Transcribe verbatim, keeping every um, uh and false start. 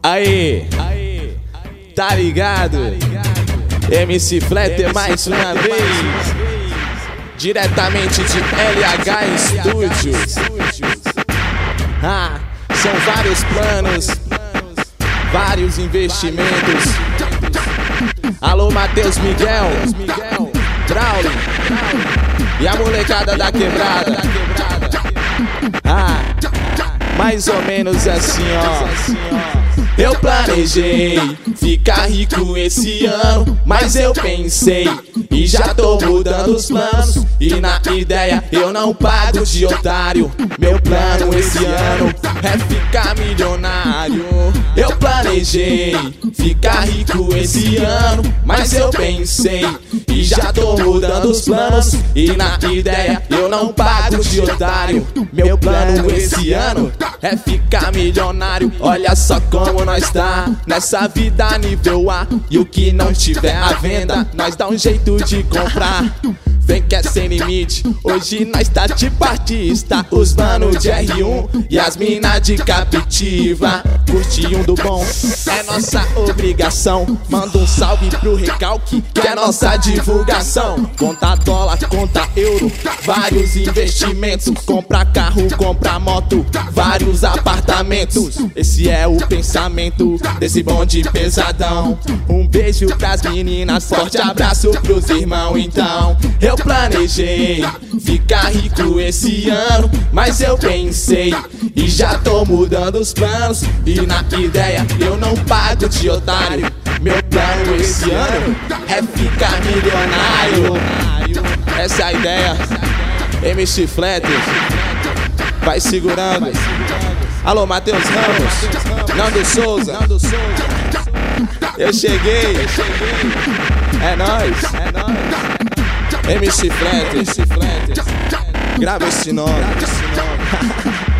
Aí, tá ligado? M C Fletter mais uma vez, diretamente de L H Studios. Ah, são vários planos, vários investimentos. Alô, Matheus Miguel, Braulio e a molecada da quebrada. Ah, mais ou menos assim, ó. Eu planejei ficar rico esse ano, mas eu pensei e já tô mudando os planos. E na ideia eu não pago de otário. Meu plano esse ano é ficar milionário. Eu planejei ficar rico esse ano, mas eu pensei e já tô mudando os planos. E na ideia eu não pago de otário. Meu plano esse ano é ficar milionário. Olha só como nós tá nessa vida nível A, e o que não tiver à venda nós dá um jeito de comprar. Vem que é sem limite, hoje nós tá tipo artista. Os manos de R um e as mina de captiva. Curte um do bom, é nossa obrigação. Manda um salve pro recalque, que é nossa divulgação. Conta dólar, conta euro, vários investimentos. Compra carro, compra moto, vários apartamentos. Esse é o pensamento desse bonde pesadão. Um beijo pras meninas, forte abraço pros irmãos. Então, eu planejei ficar rico esse ano, mas eu pensei e já tô mudando os planos. E na ideia eu não pago de otário. Meu plano esse ano é ficar milionário. Essa é a ideia. M C Fletter, vai segurando. Alô, Matheus Ramos, Nando Souza. Eu cheguei. É nóis. É nóis. M C Fletter, grava esse nome.